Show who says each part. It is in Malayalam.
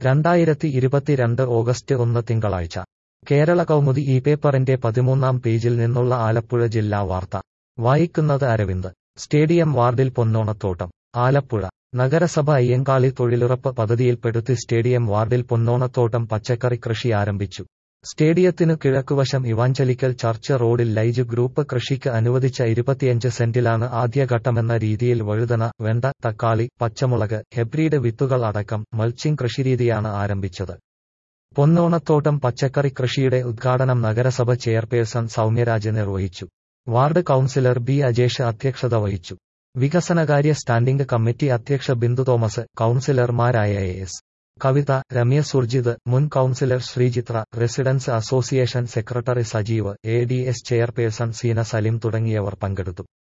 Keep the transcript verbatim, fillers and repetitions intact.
Speaker 1: രണ്ടായിരത്തി ഇരുപത്തിരണ്ട് ഓഗസ്റ്റ് ഒന്ന് തിങ്കളാഴ്ച കേരള കൗമുദി ഈ പേപ്പറിന്റെ പതിമൂന്നാം പേജിൽ നിന്നുള്ള ആലപ്പുഴ ജില്ലാ വാർത്ത വായിക്കുന്നത് അരവിന്ദ്. സ്റ്റേഡിയം വാർഡിൽ പൊന്നോണത്തോട്ടം. ആലപ്പുഴ നഗരസഭ അയ്യങ്കാളി തൊഴിലുറപ്പ് പദ്ധതിയിൽപ്പെടുത്തി സ്റ്റേഡിയം വാർഡിൽ പൊന്നോണത്തോട്ടം പച്ചക്കറി കൃഷി ആരംഭിച്ചു. സ്റ്റേഡിയത്തിനു കിഴക്കുവശം ഇവാഞ്ചലിക്കൽ ചർച്ച് റോഡിൽ ലൈജ് ഗ്രൂപ്പ് കൃഷിക്ക് അനുവദിച്ച ഇരുപത്തിയഞ്ച് സെന്റിലാണ് ആദ്യഘട്ടമെന്ന രീതിയിൽ വഴുതന, വെണ്ട, തക്കാളി, പച്ചമുളക്, ഹൈബ്രിഡ് വിത്തുകൾ അടക്കം മൾച്ചിംഗ് കൃഷിരീതിയാണ് ആരംഭിച്ചത്. പൊന്നോണത്തോട്ടം പച്ചക്കറി കൃഷിയുടെ ഉദ്ഘാടനം നഗരസഭ ചെയർപേഴ്സൺ സൗമ്യരാജ് നിർവഹിച്ചു. വാർഡ് കൌൺസിലർ ബി അജേഷ് അധ്യക്ഷത വഹിച്ചു. വികസനകാര്യ സ്റ്റാൻഡിംഗ് കമ്മിറ്റി അധ്യക്ഷ ബിന്ദു തോമസ്, കൌൺസിലർമാരായ എ എസ് കവിത, രമ്യ സുർജിത്, മുൻ councillor Sreechithra, residents association secretary Sajeev, A D S chairperson Seena Salim തുടങ്ങിയവർ പങ്കെടുത്തു.